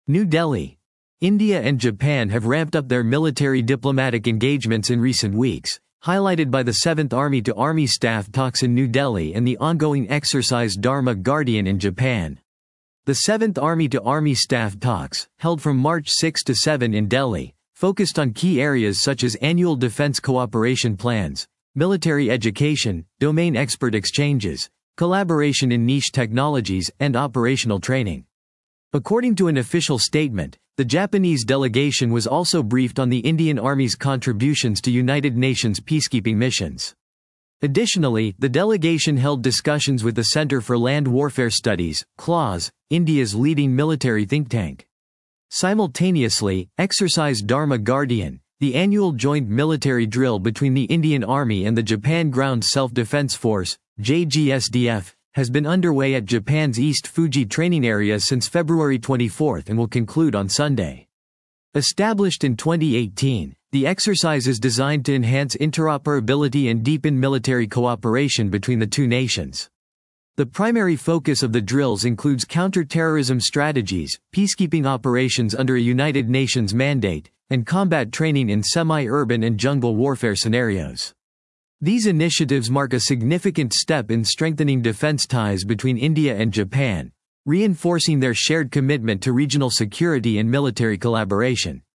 New Delhi. India and Japan have ramped up their military diplomatic engagements in recent weeks, highlighted by the 7th Army-to-Army staff talks in New Delhi and the ongoing exercise Dharma Guardian in Japan. The 7th Army-to-Army staff talks, held from March 6 to 7 in Delhi, focused on key areas such as annual defense cooperation plans, military education, domain expert exchanges, collaboration in niche technologies, and operational training. According to an official statement, the Japanese delegation was also briefed on the Indian Army's contributions to United Nations peacekeeping missions. Additionally, the delegation held discussions with the Center for Land Warfare Studies, CLAWS, India's leading military think tank. Simultaneously, Exercise Dharma Guardian, the annual joint military drill between the Indian Army and the Japan Ground Self-Defense Force, JGSDF, has been underway at Japan's East Fuji training area since February 24 and will conclude on Sunday. Established in 2018, the exercise is designed to enhance interoperability and deepen military cooperation between the two nations. The primary focus of the drills includes counter-terrorism strategies, peacekeeping operations under a United Nations mandate, and combat training in semi-urban and jungle warfare scenarios. These initiatives mark a significant step in strengthening defense ties between India and Japan, reinforcing their shared commitment to regional security and military collaboration.